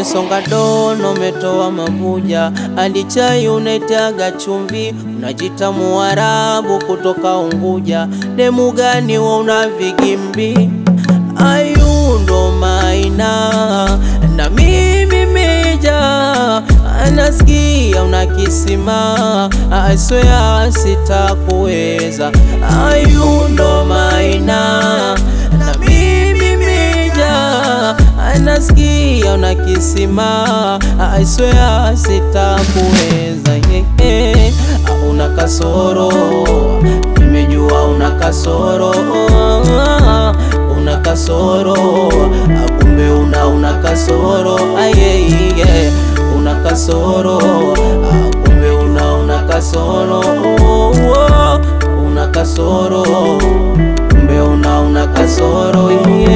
umesonga dono, umetoa mabuja, hadi chai unaitaga chumvi, unajita Muarabu kutoka Unguja. Demu gani wa una vigimbi? Ayundo Maina na mimi meja, anasikia unakisima, I swear sitakuweza. Ayundo Maina na mimi meja, anasikia unakisima, I swear sitakuweza. Una kasoro, nimejua una kasoro, una kasoro, kumbe una kasoro, una kasoro, kumbe una kasoro, una kasoro, kumbe una kasoro,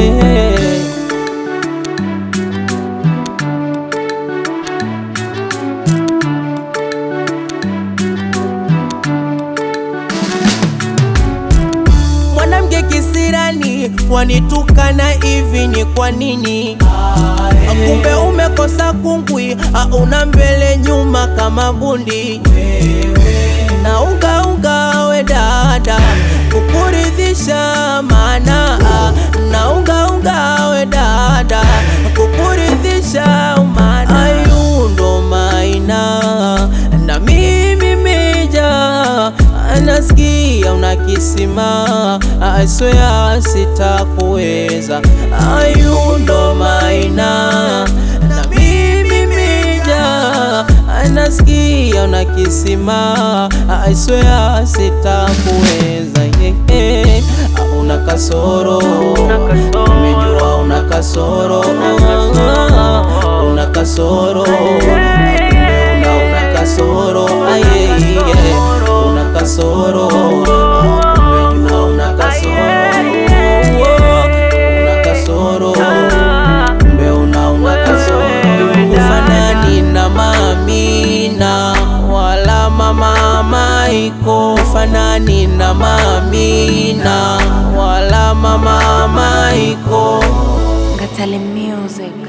Mwanamke kisirani wanitukana hivi ni kwa nini? Kumbe umekosa kungwi, una mbele nyuma kama bundi. Na unga we dada kukuridhisha, maana na unga we dada kukuridhisha, maana Ayundo Maina na mimi meja, anasikia unakisima, I swear sitakuweza. Ayundo Maina na mimi meja, anasikia unakisima, I swear sitakuweza. Una kasoro, nimejua una kasoro, una kasoro, una kasoro, una kasoro, una kasoro, kumbe una kasoro. Ufanani na Mamina wala mama Maiko, ufanani na Mamina wala mama Maiko. Gatale Music.